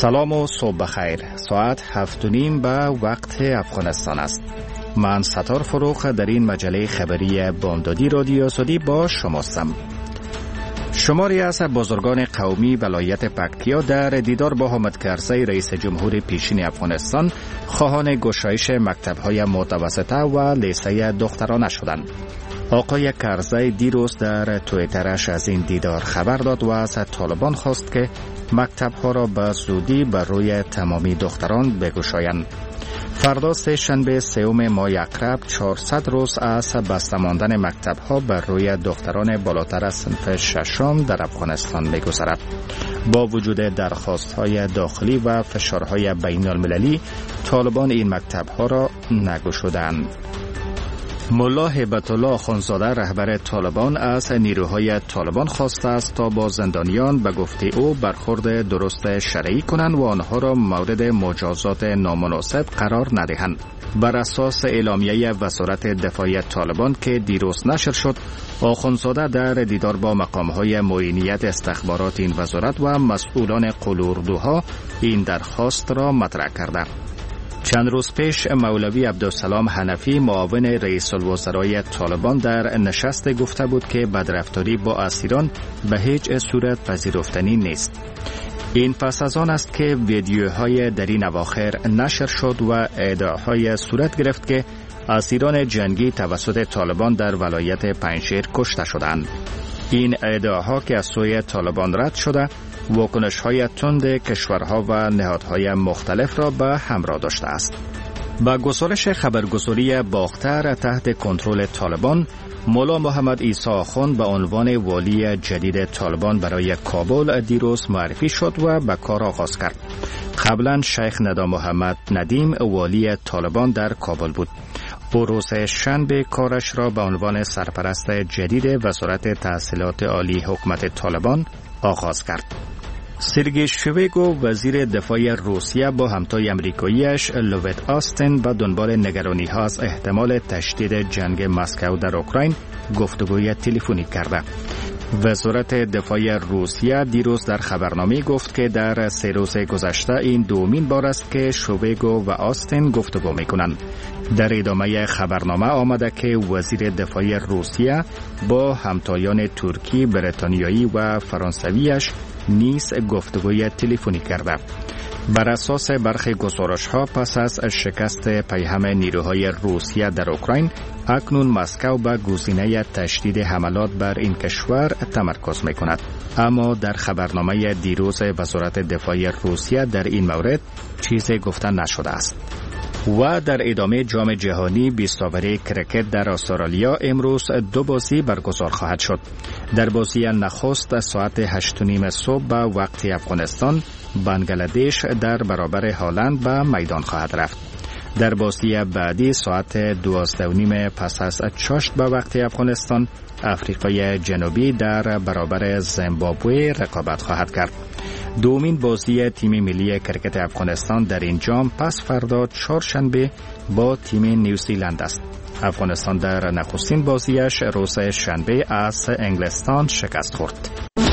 سلام و صبح بخیر. ساعت 7:30 به وقت افغانستان است. من ستار فروخ در این مجله خبری بامدادی رادیو آزادی با شماستم. شماری از بزرگان قومی ولایت پکتیا در دیدار با حامد کرزی رئیس جمهور پیشین افغانستان خواهان گشایش مکتب‌های متوسطه و لیسه دخترانه شدند. آقای کرزی دیروز در توییترش از این دیدار خبر داد و از طالبان خواست که مکتب‌ها را به زودی بر روی تمامی دختران بگشایند. فردا سه‌شنبه 3 ماه اکرب 400 روز از بسته ماندن مکتب‌ها بر روی دختران بالاتر از صنف ششم در افغانستان می‌گذرد. با وجود درخواست‌های داخلی و فشارهای بین‌المللی، طالبان این مکتب‌ها را نگشودند. ملا هیبت الله آخوندزاده رهبر طالبان از نیروهای طالبان خواسته است تا با زندانیان به گفته او برخورد درست شرعی کنند و آنها را مورد مجازات نامناسب قرار ندهند. بر اساس اعلامیه وزارت دفاع طالبان که دیروز نشر شد، آخوندزاده در دیدار با مقام‌های معینیت استخبارات این وزارت و مسئولان قلوردوها این درخواست را مطرح کرده. چند روز پیش مولوی عبدالسلام حنفی معاون رئیس الوزرای طالبان در نشست گفته بود که بدرفتاری با اسیران به هیچ صورت پذیرفتنی نیست. این پس از آن است که ویدیوهای در این اواخر نشر شد و ادعاهای صورت گرفت که اسیران جنگی توسط طالبان در ولایت پنجشیر کشته شدند. این ادعاها که از سوی طالبان رد شده، واکنش‌های تند کشورها و نهادهای مختلف را به همراه داشته است. با گزارش خبرگزاری باختر تحت کنترل طالبان، مولا محمد عیسی آخوند به عنوان والی جدید طالبان برای کابل دیروز معرفی شد و به کار آغاز کرد. قبلا شیخ ندا محمد ندیم والی طالبان در کابل بود. او روز شنبه کارش را به عنوان سرپرست جدید وزارت تحصیلات عالی حکومت طالبان آغاز کرد. سرگئی شویگو وزیر دفاع روسیه با همتای امریکاییش لوید آستین به دنبال نگرانی‌ها از احتمال تشدید جنگ مسکو در اوکراین گفتگوی تلفنی کرده. وزارت دفاع روسیه دیروز در خبرنامه گفت که در 3 روز گذشته این دومین بار است که شویگو و آستین گفتگو می‌کنند. در ادامه خبرنامه آمده که وزیر دفاع روسیه با همتایان ترکی، بریتانیایی و فرانسویش نیز گفتگوی تلفنی کرده. بر اساس برخی گزارش‌ها پس از شکست پیهم نیروهای روسیه در اوکراین، اکنون مسکو به گزینه تشدید حملات بر این کشور تمرکز می‌کند. اما در خبرنامه دیروز وزارت دفاع روسیه در این مورد چیزی گفته نشده است. و در ادامه جام جهانی 20 اوری کرکت در استرالیا امروز 2 بازی برگزار خواهد شد. در بازی نخست ساعت 8:30 صبح به وقت افغانستان، بنگلادش در برابر هلند به میدان خواهد رفت. در بازی بعدی ساعت 12:30 پس از چاشت به وقت افغانستان، آفریقای جنوبی در برابر زیمبابوه رقابت خواهد کرد. دومین بازی تیم ملی کرکت افغانستان در این جام پس فردا چهارشنبه با تیم نیوزیلند است. افغانستان در نخستین بازیش روز شنبه از انگلستان شکست خورد.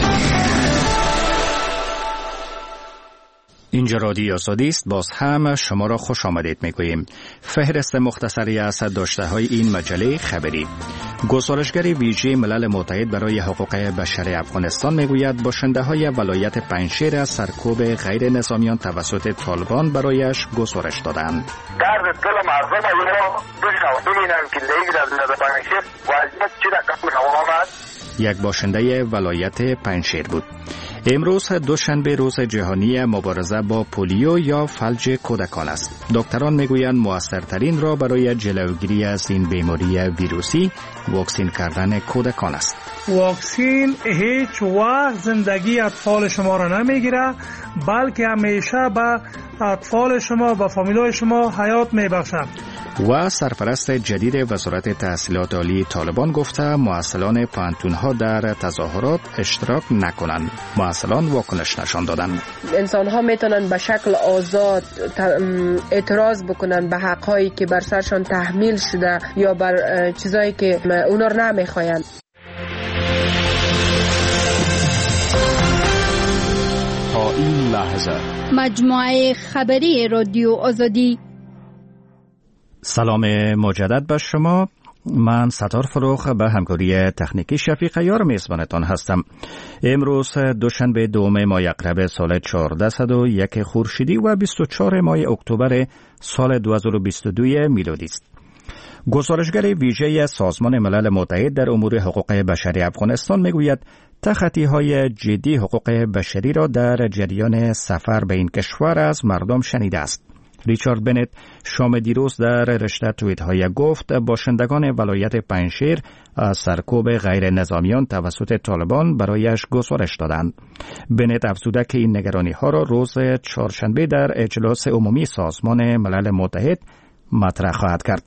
اینجا رادیو آزادی است. باز هم شما را خوش آمدید میگوییم. فهرست مختصری از داشته‌های این مجله خبری. گزارشگر ویژه ملل متحد برای حقوق بشر افغانستان میگوید باشنده‌های ولایت پنجشیر از سرکوب غیر نظامیان توسط طالبان برایش گزارش دادند. درد دل مردم ایران ببینن که در پنجشیر وضعیت چه رقم آمد. یک باشنده ولایت پنجشیر بود. امروز دوشنبه روز جهانی مبارزه با پولیو یا فلج کودکان است. دکتران میگویند موثرترین راه برای جلوگیری از این بیماری ویروسی واکسین کردن کودکان است. واکسین هیچ وقت زندگی اطفال شما را نمیگیره، بلکه همیشه به اطفال شما و فامیلای شما حیات میبخشد. و سرپرست جدید وزارت تحصیلات عالی طالبان گفته مؤصلان پانتون‌ها در تظاهرات اشتراک نکنند. مؤصلان واکنش نشان دادند. انسان‌ها میتونن به شکل آزاد اعتراض بکنن به حق‌هایی که بر سرشان تحمیل شده یا بر چیزایی که اونا رو نمیخواین. تا این لحظه. مجموعه خبری رادیو آزادی. سلام مجدد به شما. من ستار فروخ به همکاری تکنیکی شفیق یار میزبانتان هستم. امروز دوشنبه دوم ماه اقرب سال 1401 خورشیدی و 24 ماه اکتبر سال 2022 میلادی است. گزارشگر ویژه سازمان ملل متحد در امور حقوق بشری افغانستان میگوید تخطی‌های جدی حقوق بشری را در جریان سفر به این کشور از مردم شنیده است. ریچارد بنت شام دیروز در رشته توییت‌های گفت باشندگان ولایت پنجشیر از سرکوب غیر نظامیان توسط طالبان برایش گزارش دادند. بنت افزوده که این نگرانی‌ها را روز چهارشنبه در اجلاس عمومی سازمان ملل متحد مطرح خواهد کرد.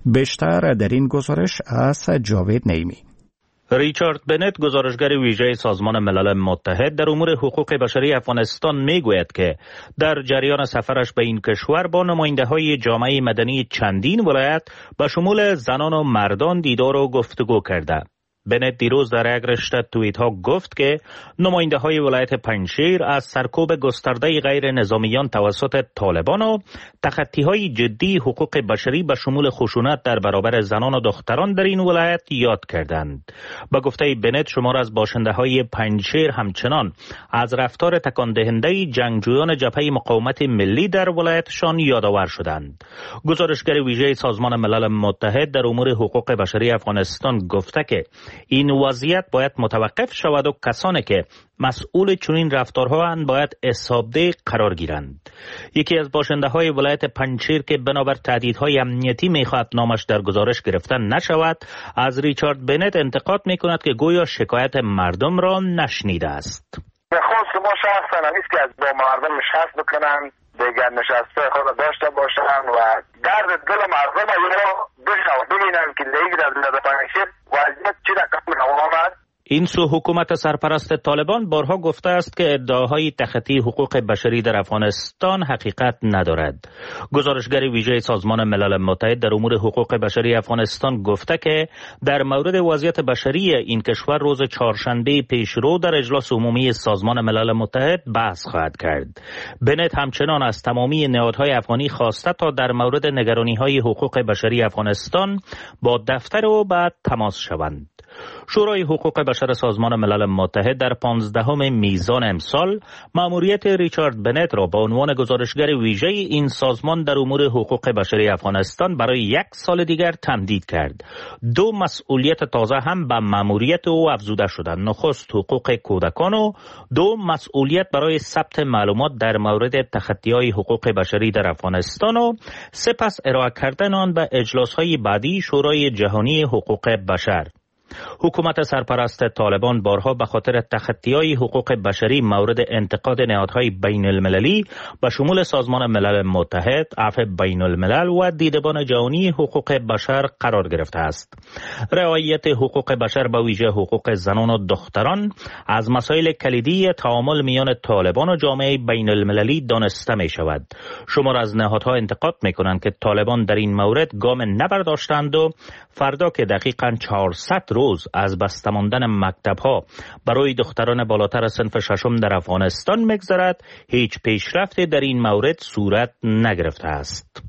بیشتر در این گزارش از جاوید نعیمی. ریچارد بنت گزارشگر ویژه سازمان ملل متحد در امور حقوق بشری افغانستان میگوید که در جریان سفرش به این کشور با نماینده‌های جامعه مدنی چندین ولایت به شمول زنان و مردان دیدار و گفتگو کرده. بنت دیروز در یک رشته توییت ها گفت که نماینده های ولایت پنجشیر از سرکوب گسترده غیر نظامیان توسط طالبان و تخطی های جدی حقوق بشری به شمول خشونت در برابر زنان و دختران در این ولایت یاد کردند. به گفته بنت شمار از باشنده های پنجشیر همچنان از رفتار تکان دهنده جنگجویان جبهه مقاومت ملی در ولایتشان یادآور شدند. گزارشگر ویژه سازمان ملل متحد در امور حقوق بشری افغانستان گفته که این وضعیت باید متوقف شود و کسانی که مسئول چنین رفتارها اند باید حسابده قرار گیرند. یکی از باشنده های ولایت پنجشیر که بنابر تهدیدهای امنیتی میخواهد نامش در گزارش گرفته نشود از ریچارد بنت انتقاد میکند که گویا شکایت مردم را نشنیده است. خواست ما شخصا نیست که از با مردم نشست بکنن، دیگر نشسته خود داشته باشن و درد دل مردم را ببینن که دیگر از لده پنجشیر وضعیت چی رقم آمد. این سو حکومت سرپرست طالبان بارها گفته است که ادعاهای تخطی حقوق بشری در افغانستان حقیقت ندارد. گزارشگر ویژه سازمان ملل متحد در امور حقوق بشری افغانستان گفته که در مورد وضعیت بشری این کشور روز چهارشنبه پیشرو در اجلاس عمومی سازمان ملل متحد بحث خواهد کرد. بنت همچنان از تمامی نهادهای افغانی خواسته تا در مورد نگرانی‌های حقوق بشری افغانستان با دفتر او بعد تماس شوند. شورای حقوق بشر سازمان ملل متحد در 15 میزان امسال مأموریت ریچارد بنت را به عنوان گزارشگر ویژه این سازمان در امور حقوق بشری افغانستان برای 1 سال دیگر تمدید کرد. 2 مسئولیت تازه هم به مأموریت او افزوده شدند. نخست حقوق کودکان و 2 مسئولیت برای ثبت معلومات در مورد تخطی‌های حقوق بشری در افغانستان و سپس ارائه کردن آن به اجلاس‌های بعدی شورای جهانی حقوق بشر. حکومت سرپرست طالبان بارها به خاطر تخطی‌های حقوق بشری مورد انتقاد نهادهای بین المللی به شمول سازمان ملل متحد، عفو بین الملل و دیدبان جهانی حقوق بشر قرار گرفته است. رعایت حقوق بشر به ویژه حقوق زنان و دختران از مسائل کلیدی تعامل میان طالبان و جامعه بین المللی دانسته می شود. شمار از نهادها انتقاد می کنند که طالبان در این مورد گام نبرداشتند و فردا که دقیقاً 400 روز از بسته ماندن مکتب‌ها برای دختران بالاتر صنف ششم در افغانستان می‌گذرد، هیچ پیشرفتی در این مورد صورت نگرفته است.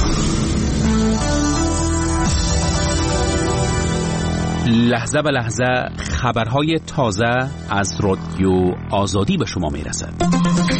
لحظه به لحظه خبرهای تازه از رادیو آزادی به شما میرسد.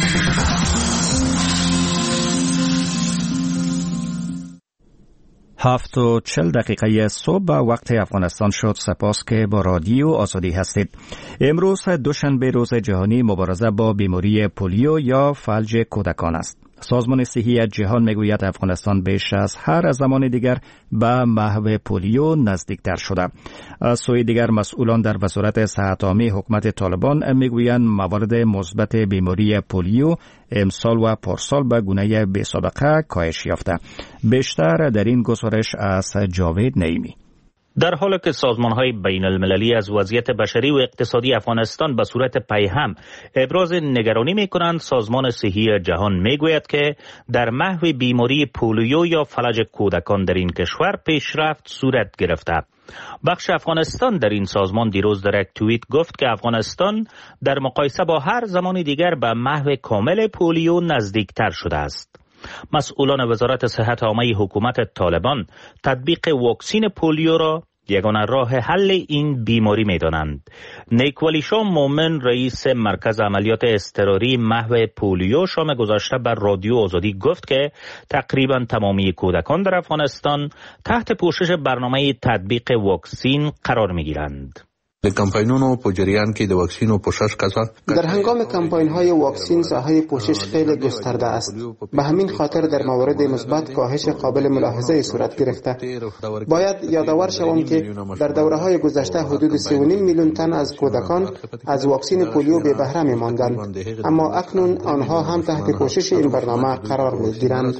7:40 صبح به وقت افغانستان شد. سپاس که با رادیو آزادی هستید. امروز دوشنبه روز جهانی مبارزه با بیماری پولیو یا فلج کودکان است. سازمان صحی جهان میگوید افغانستان بیش از هر زمان دیگر به محو پولیو نزدیکتر شده. از سوی دیگر مسئولان در وزارت صحت عامه حکومت طالبان میگویند موارد مثبت بیماری پولیو امسال و پارسال به گونه بی‌سابقه کاهش یافته. بیشتر در این گزارش از جاوید نعیمی. در حالی که سازمان‌های بین المللی از وضعیت بشری و اقتصادی افغانستان به صورت پیهم ابراز نگرانی می‌کنند، سازمان صحی جهان می‌گوید که در محو بیماری پولیو یا فلج کودکان در این کشور پیشرفت صورت گرفته. بخش افغانستان در این سازمان دیروز در یک توییت گفت که افغانستان در مقایسه با هر زمان دیگر به محو کامل پولیو نزدیکتر شده است. مسئولان وزارت صحت عامه حکومت طالبان تطبیق واکسین پولیو را یگانه راه حل این بیماری می دانند. نیک ولی شاه مومن رئیس مرکز عملیات اضطراری محو پولیو شام گذشته بر رادیو آزادی گفت که تقریبا تمامی کودکان در افغانستان تحت پوشش برنامه تطبیق واکسین قرار می گیرند. در هنگام کمپاین های واکسین ساحه پوشش خیلی گسترده است. به همین خاطر در موارد مثبت کاهش قابل ملاحظه صورت گرفته. باید یادآور شوم که در دوره های گذشته حدود 3.5 میلیون تن از کودکان از واکسین پولیو بی بهره می ماندند، اما اکنون آنها هم تحت پوشش این برنامه قرار می گیرند.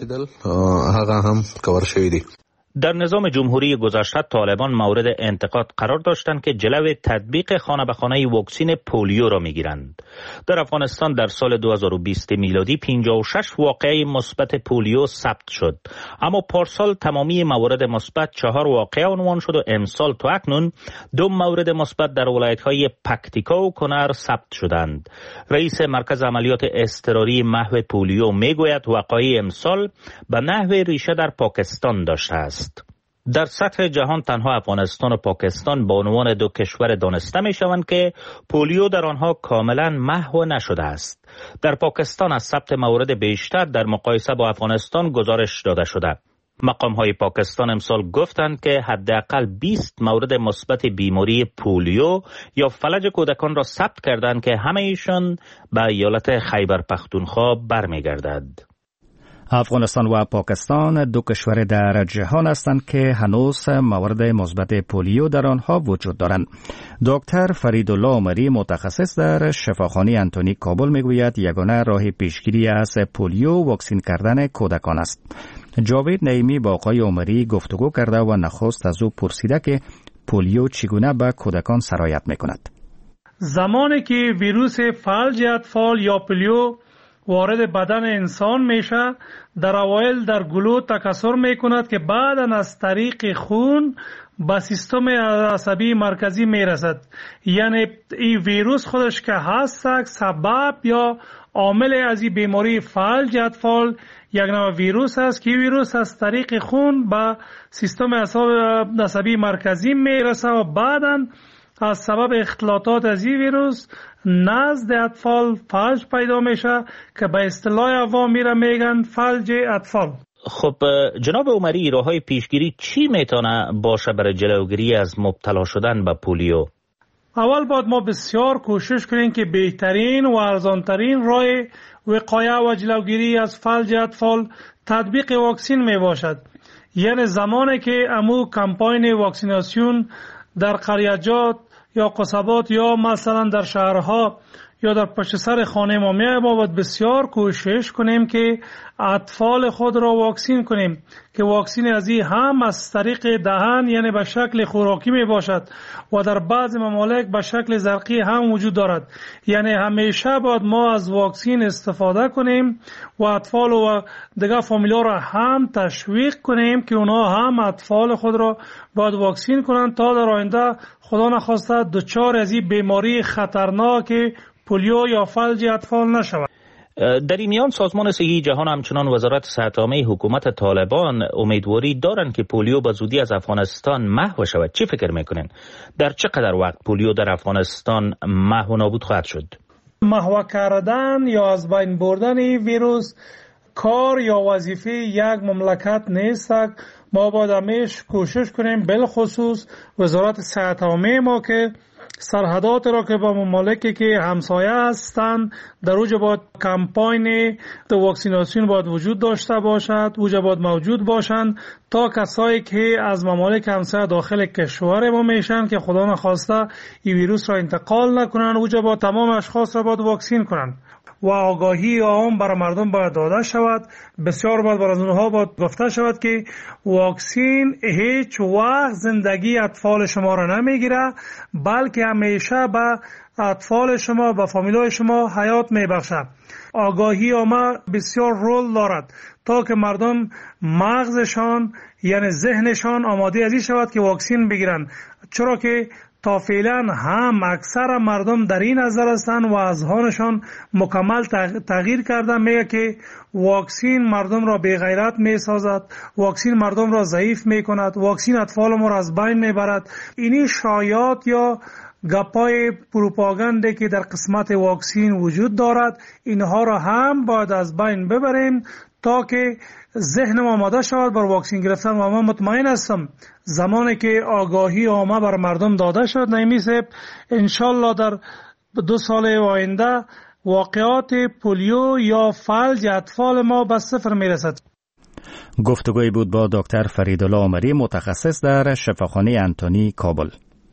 در نظام جمهوری گذشته طالبان مورد انتقاد قرار داشتند که جلوی تطبیق خانه به خانه واکسین پولیو را میگیرند. در افغانستان در سال 2020 میلادی 56 واقعه مثبت پولیو ثبت شد، اما پارسال تمامی موارد مثبت 4 واقعه عنوان شد و امسال تا اکنون 2 مورد مثبت در ولایت‌های پکتیکا و کنر ثبت شدند. رئیس مرکز عملیات اضطراری محو پولیو میگوید وقایع امسال به نحو ریشه در پاکستان داشته است. در سطح جهان تنها افغانستان و پاکستان به عنوان 2 کشور دانسته می شوند که پولیو در آنها کاملا محو نشده است. در پاکستان از ثبت موارد بیشتر در مقایسه با افغانستان گزارش داده شده. مقام‌های پاکستان امسال گفتند که حداقل 20 مورد مثبت بیماری پولیو یا فلج کودکان را ثبت کردند که همه ایشان به ایالت خیبر پختونخوا برمیگردد. افغانستان و پاکستان 2 کشور در جهان هستند که هنوز موارد مثبت پولیو در آنها وجود دارند. دکتر فریدالله عمری متخصص در شفاخانه انتونی کابل میگوید یگانه راه پیشگیری از پولیو واکسین کردن کودکان است. جاوید نعیمی با آقای عمری گفتگو کرده و نخست از او پرسیده که پولیو چگونه به کودکان سرایت میکند. زمانی که ویروس فلج اطفال یا پولیو وارد بدن انسان میشه، در اوایل در گلو تکثر میکند که بعداً از طریق خون به سیستم عصبی مرکزی میرسد. یعنی این ویروس خودش که هست سبب یا عامل از این بیماری فلج اطفال یک نوع ویروس است که ویروس از طریق خون به سیستم عصبی مرکزی میرسه و بعداً از سبب اختلاطات از این ویروس نزد اطفال فلج پیدا میشه که به اصطلاح عوام میگن فلج اطفال. خب جناب عمری، راههای پیشگیری چی میتونه باشه برای جلوگیری از مبتلا شدن به پولیو؟ اول باید ما بسیار کوشش کنیم که بهترین و ارزانترین راه وقایه و جلوگیری از فلج اطفال تطبیق واکسین می باشد. یعنی زمانی که امو کمپاین واکسیناسیون در قریجات یا قصبات یا مثلا در شهرها یا در پشت سر خانه ما باید بسیار کوشش کنیم که اطفال خود را واکسین کنیم که واکسین از این هم از طریق دهن یعنی به شکل خوراکی می باشد و در بعض ممالک به شکل زرقی هم وجود دارد. یعنی همیشه باید ما از واکسین استفاده کنیم و اطفال و دیگر فامیلا را هم تشویق کنیم که اونا هم اطفال خود را باید واکسین کنند تا در آینده خدا نخواسته دچار از این بیماری خطرناک پولیو یا فلج اطفال نشود. در این میان سازمان صحی جهان همچنان وزارت صحت عامه حکومت طالبان امیدواری دارند که پولیو به زودی از افغانستان محو شود. چی فکر میکنین؟ در چقدر وقت پولیو در افغانستان محو نابود خواهد شد؟ محو کردن یا از بین بردن ویروس کار یا وظیفه یک مملکت نیست. ما باید همیشه کوشش کنیم، بالخصوص وزارت صحت عامه ما که سرحدات را که با ممالکی که همسایه هستند در اوجا باید کمپاین واکسیناسیون باید وجود داشته باشد، اوجا باید موجود باشند تا کسایی که از ممالک همسایه داخل کشور ما میشن که خدا نخواسته این ویروس را انتقال نکنند، اوجا باید تمام اشخاص را باید واکسین کنند. و آگاهی عام برای مردم باید داده شود. بسیار باید برای اونها باید گفته شود که واکسین هیچ وقت زندگی اطفال شما را نمیگیره، بلکه همیشه به اطفال شما و فامیلای شما حیات میبخشه. آگاهی عامه بسیار رول دارد تا که مردم مغزشان یعنی ذهنشان آماده ازی شود که واکسین بگیرن، چرا که تا فعلا هم اکثر مردم در این نظر هستند و اذهانشان مکمل تغییر کرده. میگه که واکسین مردم را بی غیرت می سازد، واکسین مردم را ضعیف می کند، واکسین اطفال ما را از بین می برد. اینی شایعات یا گپای پروپاگانده که در قسمت واکسین وجود دارد، اینها را هم باید از بین ببریم تا که ذهن ما آماده شود بر واکسین گرفتن. و من مطمئن هستم زمانی که آگاهی عامه بر مردم داده شد، نمیشه انشالله در 2 سال آینده واقعات پولیو یا فلج اطفال ما به صفر میرسد. گفتگوی بود با دکتر فریدالله عمری، متخصص در شفاخانه انتونی کابل.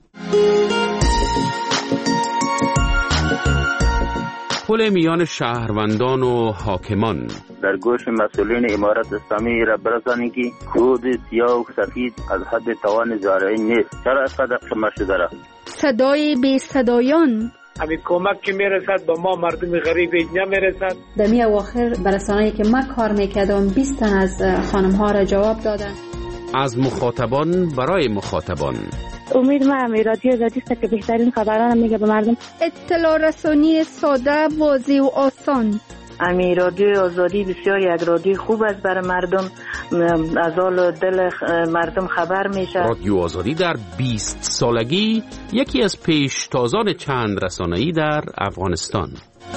پل میان شهروندان و حاکمان. در گوش مسئولین امارت اسلامی را برسانید که کود سیاه و سفید از حد توان زارعین نیست. چرا اینقدر قمه شده را؟ صدای بی صدایان. همین کمک که میرسد با ما مردم غریب نمیرسد. در می اواخر برسانه‌ای که ما کار میکردم 20 تن از خانم ها را جواب دادن. از مخاطبان برای مخاطبان. امید ما رادیو آزادی است که بهترین خبران میگه به مردم. اطلاع رسانی ساده، واضح و آسان. رادیو آزادی بسیار یک رادیو خوب است برای مردم، از حال دل مردم خبر میشه. رادیو آزادی در 20 سالگی یکی از پیشتازان چند رسانه‌ای در افغانستان.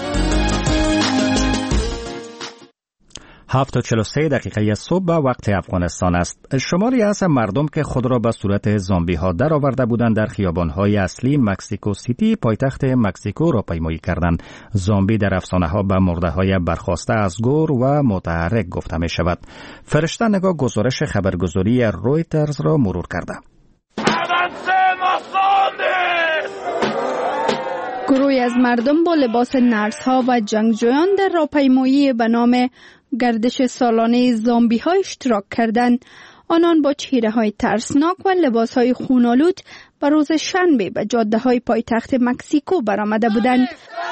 7:43 دقیقه صبح به وقت افغانستان است. شماری از مردم که خود را به صورت زامبی ها در آورده بودند در خیابان‌های اصلی مکزیکو سیتی پایتخت مکزیکو را پیمایی کردند. زامبی در افسانه‌ها به مرده‌های برخاسته از گور و متحرک گفته می شود. فرشته نگاه گزارش خبرگزاری رویترز را مرور کرده. گروهی از مردم با لباس نرس‌ها و جنگجویان در راهپیمایی به نام گردش سالانه زامبی ها اشتراک کردند. آنان با چهره‌های ترسناک و لباس‌های خون‌آلود به روز شنبه به جاده‌های پایتخت مکزیکو برآمده بودند.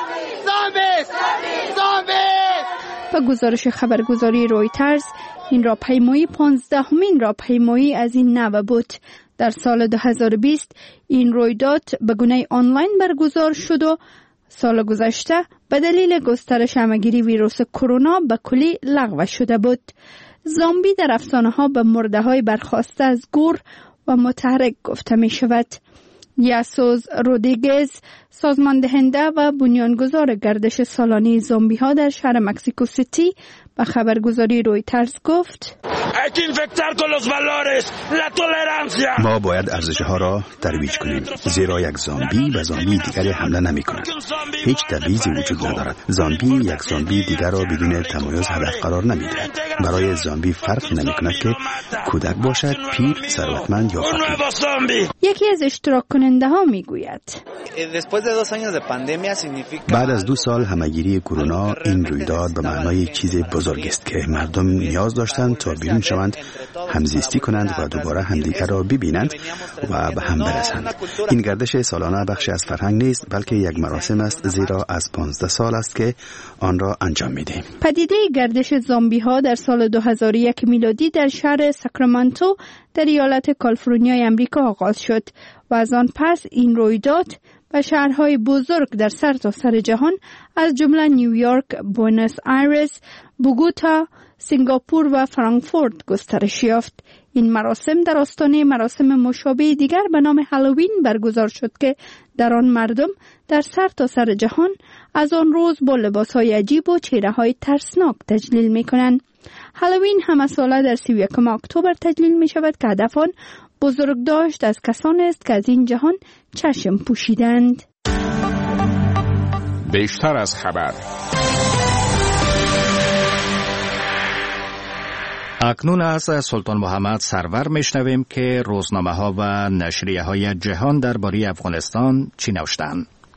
به گزارش خبرگزاری رویترز، این راهپیمایی 15مین راهپیمایی از این نوع بود. در سال 2020 این رویداد به گونه آنلاین برگزار شد و سال گذشته به دلیل گسترش همه‌گیری ویروس کرونا به کلی لغو شده بود. زامبی در افسانه‌ها به مرده‌های برخاسته از گور و متحرک گفته می شود. یاسوس رودریگز، سازماندهنده و بنیانگذار گردش سالانه زامبی ها در شهر مکزیکو سیتی، به خبرگزاری رویترز گفت: ما باید ارزش‌ها را ترویج کنیم، زیرا یک زامبی به زامبی دیگری حمله نمی‌کند. هیچ تبعیضی وجود ندارد. زامبی یک زامبی دیگر را بدون تمایز هدف قرار نمی‌دهد. برای زامبی فرق نمی‌کند که کودک باشد، پیر، ثروتمند یا فقیر. یکی از اشتراک کننده‌ها می‌گوید: بعد از 2 سال همه‌گیری کرونا، این رویداد به معنای چیز بزرگ است که مردم نیاز داشتند تا بیرون شوند، همزیستی کنند و دوباره همدیگر را ببینند و به هم برسند. این گردش سالانه بخشی از فرهنگ نیست، بلکه یک مراسم است، زیرا از 15 سال است که آن را انجام می‌دهیم. پدیده گردش زامبی ها در سال 2001 میلادی در شهر ساکرامنتو در ایالت کالیفرنیای امریکا آغاز شد و از آن پس این رویداد و شهرهای بزرگ در سرتاسر جهان از جمله نیویورک، بوئنوس آیرس، بوگوتا، سنگاپور و فرانکفورت گسترش یافت. این مراسم در آستانه مراسم مشابه دیگر به نام هالووین برگزار شد که در آن مردم در سرتاسر جهان از آن روز با لباسهای عجیب و چهره‌های ترسناک تجلیل می‌کنند. هالووین همه ساله در 31 اکتبر تجلیل می‌شود که هدف آن بزرگداشت از کسانی است که از این جهان چشم پوشیدند. بیشتر از خبر. اکنون از سلطان محمد سرور میشنویم که روزنامه‌ها و نشریه‌های جهان درباره افغانستان چی نوشتند.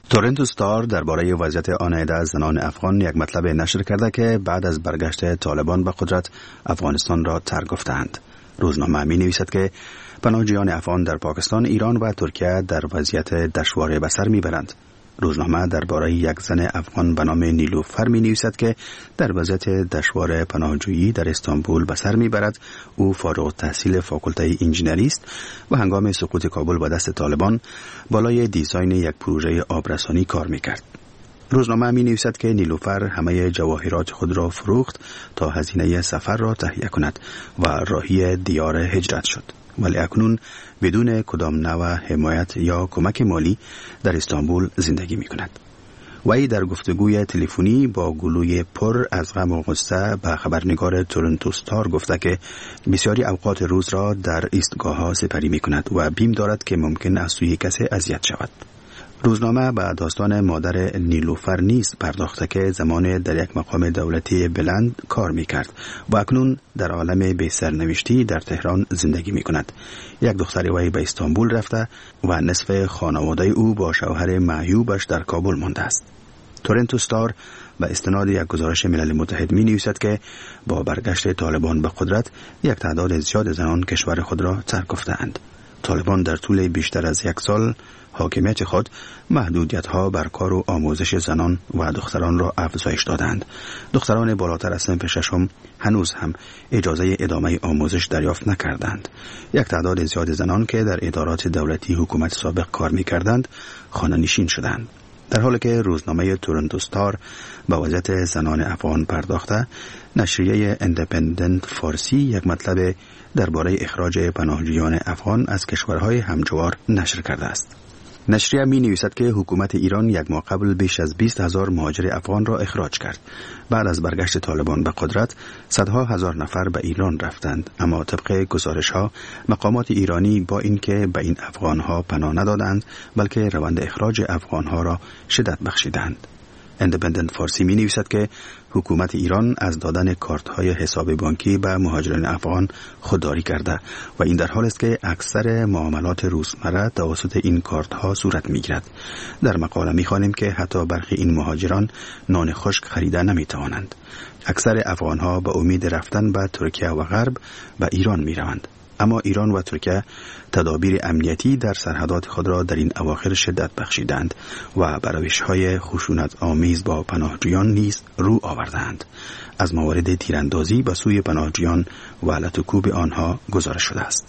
تورنتو ستار درباره وضعیت آن عده زنان افغان یک مطلب نشر کرده که بعد از برگشت طالبان به قدرت افغانستان را ترک گفتند. روزنامه می نویسد که پناهجویان افغان در پاکستان، ایران و ترکیه در وضعیت دشوار به سر می برند. روزنامه درباره یک زن افغان به نام نیلوفر می نویسد که در وضعیت دشوار پناهجویی در استانبول به سر می برد. او فارغ التحصیل فاکولته انجینری است و هنگام سقوط کابل به دست طالبان بالای دیزاین یک پروژه آبرسانی کار می کرد. روزنامه می نویسد که نیلوفر همه جواهرات خود را فروخت تا هزینه سفر را تهیه کند و راهی دیار هجرت شد، ولی اکنون بدون کدام نوع حمایت یا کمک مالی در استانبول زندگی می کند. وی در گفتگوی تلفنی با گلوی پر از غم و غصه به خبرنگار تورنتو ستار گفته که بسیاری اوقات روز را در ایستگاه‌ها سپری می کند و بیم دارد که ممکن است سوی کسی اذیت شود. روزنامه به داستان مادر نیلوفر نیز پرداخته که زمان در یک مقام دولتی بلند کار می کرد و اکنون در عالم بی سرنوشتی در تهران زندگی می کند. یک دختر وی به استانبول رفته و نصف خانواده او با شوهر معیوبش در کابل مانده است. تورنتو ستار به استناد یک گزارش ملل متحد می نویسد که با برگشت طالبان به قدرت یک تعداد زیاد زنان کشور خود را ترک گفته‌اند. طالبان در طول بیشتر از یک سال حاکمیت خود محدودیت‌ها بر کار و آموزش زنان و دختران را افزایش دادند. دختران بالاتر از صنف ششم هنوز هم اجازه ادامه آموزش دریافت نکردند. یک تعداد زیاد زنان که در ادارات دولتی حکومت سابق کار می‌کردند خانه‌نشین شدند. در حالی که روزنامه تورنتو ستار به وضعیت زنان افغان پرداخته، نشریه اندپندنت فارسی یک مطلب درباره اخراج پناهجویان افغان از کشورهای همجوار نشر کرده است. نشریه می نویسد که حکومت ایران یک ماه قبل بیش از 20,000 مهاجر افغان را اخراج کرد. بعد از برگشت طالبان به قدرت صدها هزار نفر به ایران رفتند، اما طبق گزارش‌ها مقامات ایرانی با اینکه به این افغان‌ها پناه ندادند بلکه روند اخراج افغان‌ها را شدت بخشیدند. اندپندنت فارسی می نویسد که حکومت ایران از دادن کارت‌های حساب بانکی به مهاجران افغان خودداری کرده و این در حال است که اکثر معاملات روزمره توسط این کارت‌ها صورت می‌گیرد. در مقاله می‌خوانیم که حتی برخی این مهاجران نان خشک خریده نمی‌توانند. اکثر افغان‌ها به امید رفتن به ترکیه و غرب به ایران می‌روند. اما ایران و ترکیه تدابیر امنیتی در سرحدات خود را در این اواخر شدت بخشیدند و به روش‌های خشونت آمیز با پناهجویان نیز رو آوردند. از موارد تیراندازی به سوی پناهجویان و لطوکوب آنها گزارش شده است.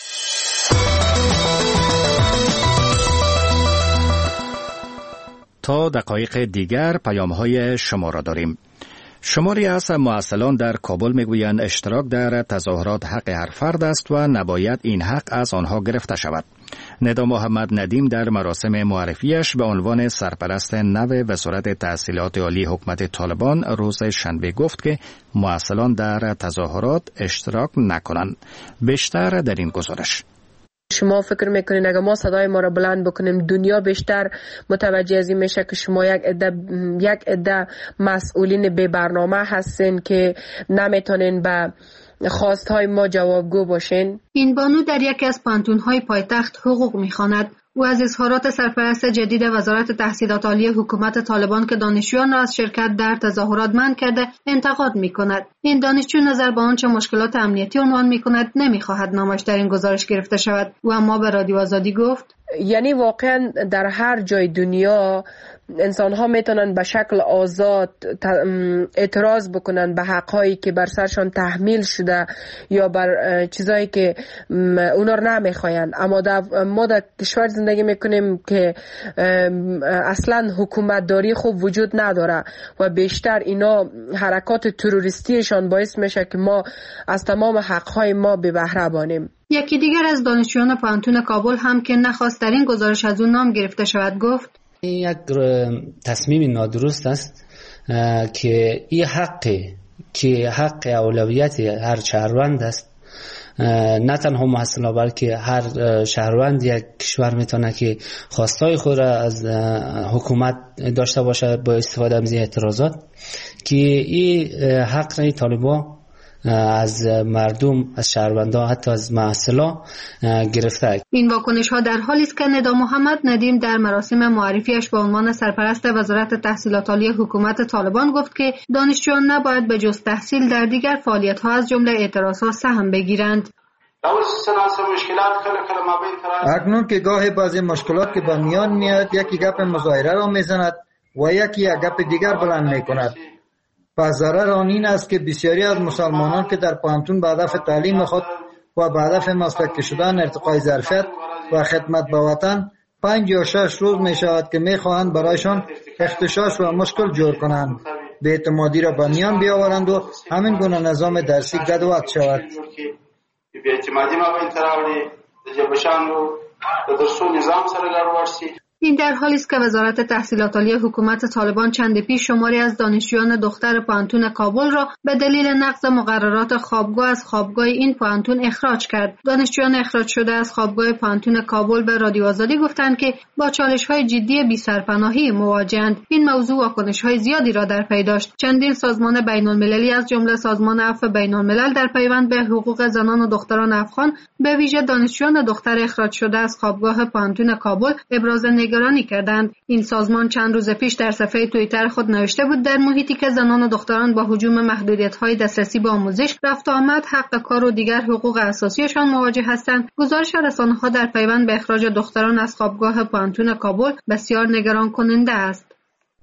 تا دقایق دیگر پیام‌های شما را داریم. شماری از مواصلان در کابل میگویند اشتراک در تظاهرات حق هر فرد است و نباید این حق از آنها گرفته شود. ندا محمد ندیم در مراسم معرفیش به عنوان سرپرست نو وزارت تحصیلات عالی حکومت طالبان روز شنبه گفت که مواصلان در تظاهرات اشتراک نکنند. بیشتر در این گزارش. شما فکر میکنین اگر ما صدای ما را بلند بکنیم دنیا بیشتر متوجه از این میشه که شما یک عده مسئولین بی برنامه هستین که نمیتونین به خواستهای ما جوابگو باشین؟ این بانو در یکی از پانتون‌های پایتخت حقوق میخواند. او از اظهارات سرپرست جدید وزارت تحصیلات عالی حکومت طالبان که دانشجویان را از شرکت در تظاهرات منع کرده انتقاد می‌کند. این دانشجو نظر به آنچه مشکلات امنیتی عنوان می‌کند نمی‌خواهد نامش در این گزارش گرفته شود. او اما به رادیو آزادی گفت یعنی واقعا در هر جای دنیا انسان ها میتونن به شکل آزاد اعتراض بکنن به حقهایی که بر سرشان تحمیل شده یا بر چیزایی که اونا رو نمیخواین. اما ما در کشور زندگی میکنیم که اصلا حکومتداری خوب وجود نداره و بیشتر اینا حرکات تروریستیشان باعث میشه که ما از تمام حقهای ما به بهره بانیم. یکی دیگر از دانشجویان پانتون کابل هم که نخواست در این گزارش از اون نام گرفته شود گفت یک تصمیم نادرست است که این حق اولویت هر شهروند است، نه تنها محصل بلکه هر شهروند یک کشور میتونه که خواستای خود را از حکومت داشته باشه با استفاده از اعتراضات، که این حق را طالبان از مردم، از شهروندان، حتی از محصلا گرفته. این واکنش ها در حالی است که ندا محمد ندیم در مراسم معرفیش به عنوان سرپرست وزارت تحصیلات عالی حکومت طالبان گفت که دانشجویان نباید به جز تحصیل در دیگر فعالیت ها از جمله اعتراض ها سهم بگیرند. اکنون که گاهی بعضی مشکلات که به میان میاد، یکی گپ مظاهره را میزند و یکی یک گپ دیگر بلند میکند. پس ضرر آن این است که بسیاری از مسلمانان که در پانتون به هدف تعلیم خود و به هدف مسلکی شدن، ارتقای ظرفیت و خدمت به وطن 5 یا 6 روز می شود که می خواهند برایشان اختشاش و مشکل جور کنند، بی‌اعتمادی را به میان بیاورند و همین گونه نظام درسی گدوات شود. این در حالی است که وزارت تحصیلات عالی حکومت طالبان چند پیش شماری از دانشجویان دختر پانتون کابل را به دلیل نقض مقررات خوابگاه از خوابگاه این پانتون اخراج کرد. دانشجویان اخراج شده از خوابگاه پانتون کابل به رادیو آزادی گفتند که با چالش‌های جدی بی‌سرپناهی مواجه‌اند. این موضوع واکنش‌های زیادی را در پی داشت. چندین سازمان بین‌المللی از جمله سازمان عفو بین‌الملل در پیوند به حقوق زنان و دختران افغان، به ویژه دانشجویان دختر اخراج شده از خوابگاه پانتون کابل ابراز نگرانی کردند. این سازمان چند روز پیش در صفحه توییتر خود نوشته بود در محیطی که زنان و دختران با هجوم محدودیت‌های دسترسی به آموزش، رفت آمد، حق کار و دیگر حقوق اساسیشان مواجه هستند، گزارش رسانه‌ها در پیوند به اخراج دختران از خوابگاه پانتون کابل بسیار نگران کننده است.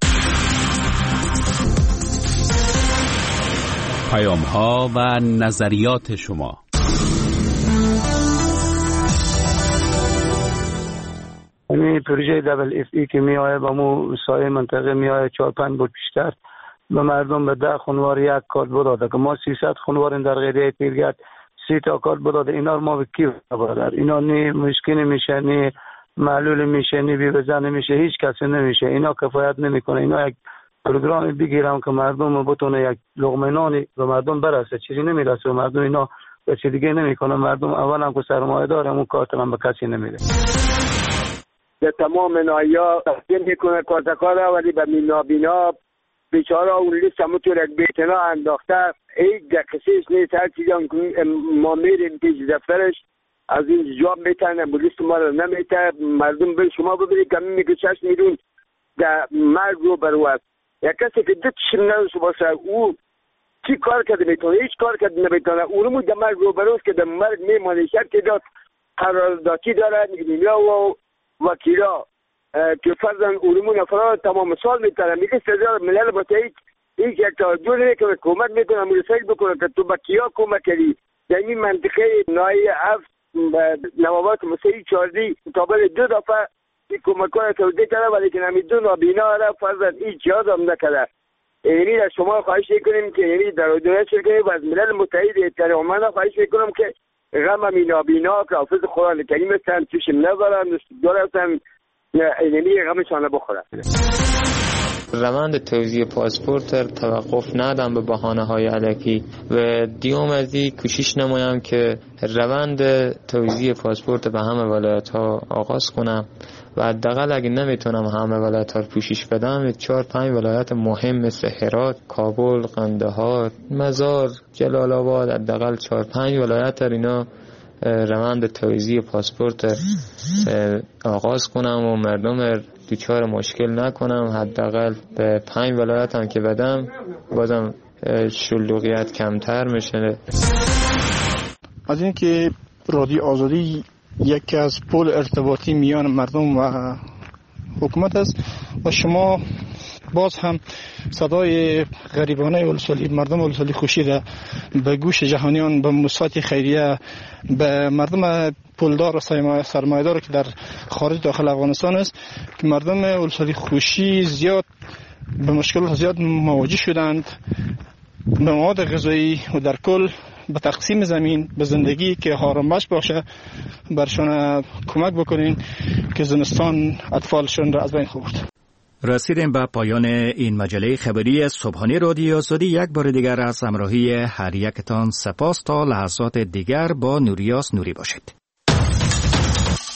پیام‌ها و نظریات شما. این پروژه WFE که می آید با مو سایه منطقه می آید 4-5 بود پیشتر به مردم به 10 خانوار 1 کارت بداده که ما 300 خانوار در غیره پیرگرد 30 تا کارت بداده. اینا رو ما به کی برادر؟ اینا نه مشکل میشه، نه معلول میشه، نه بی بزن میشه، هیچ کسی نمیشه. اینا کفایت نمیکنه. اینا یک پروگرام بگیرم که مردم بتونه یک لقمه نانی به مردم برسه. چیزی نمیرسه به مردم. اینا به چیز دیگه نمیکنه. مردم اولا که سرمایه داره اون کارت هم به کسی نمیده. به تمام نایا تقدیم میکنه کارتکارا، ولی به نابینا بیچاره اون لیست همونطور یک بیتنا انداخته، هیچ دقیقیش نیست. هر چیزی ما میریم پیش دفترش از این جواب میتن، لیست ما رو نمیته. مردم به شما ببینید کمی میگه 6 میلیون در مرگ رو برود. یک کسی که دو چشم نداشته باشه او چی کار کرده میتونه؟ هیچ کار کرده نمیتونه. اونمو در مرگ رو بروست که در مرگ میمانه. شرک داد قراردادی داره نیمیا و وکیلا که فرضاً علوم نفرات تمام سال میتونه. میگه سزا ملل متحد هیچ یک توجه نمیکنه. حکومت میتونه مرسل بکنه که تو با کیا کمک کردی. در این منطقه ناحیه 7 نوابات مسیحی 14 مطابق 2 دفعه این کمک‌های توزیع کرده، ولی که همین 2 نابینا را فرضاً هیچ یاد هم نکرده. یعنی در شما خواهش میکنیم که یعنی در دنیا شرکتی و از ملل متحد احتراما خواهش میکنم که غم همی نابینا که حافظ قرآن کریم هستن توشم نذارن، دارستن یعنی غمشان بخورن. روند توزیع پاسپورت توقف ندم به بهانه‌های الکی و دیوم از این کوشش نمایم که روند توزیع پاسپورت به همه ولایت‌ها آغاز کنم و حداقل اگه نمیتونم همه ولایت‌ها رو پوشش بدم 4-5 ولایت مهم مثل هرات، کابل، قندهار، مزار، جلال آباد، حداقل 4-5 ولایت اینا روند توزیع پاسپورت آغاز کنم و مردم دوچار مشکل نکنم. حداقل به 5 ولایت هم که بدم بازم شلوغیت کمتر میشه. از اینکه رادیو آزادی یکی از پل ارتباطی میان مردم و حکومت است و شما باز هم صدای غریبانه ولسوالی مردم ولسوالی خوشی را به گوش جهانیان به مناسبت خیریه به مردم پولدار و سرمایه‌دار که در خارج داخل افغانستان است که مردم ولسوالی خوشی زیاد به مشکلات زیاد مواجه شدند به مواد غذایی و در کل به تقسیم زمین به زندگی که آرامش باشه برشان کمک بکنین که زمستان اطفالشون را از بین خورد. رسیدیم به پایان این مجله خبری صبحانه رادیو آزادی. یک بار دیگر از همراهی هر یکتان سپاس. تا لحظات دیگر با نوریاس نوری باشید.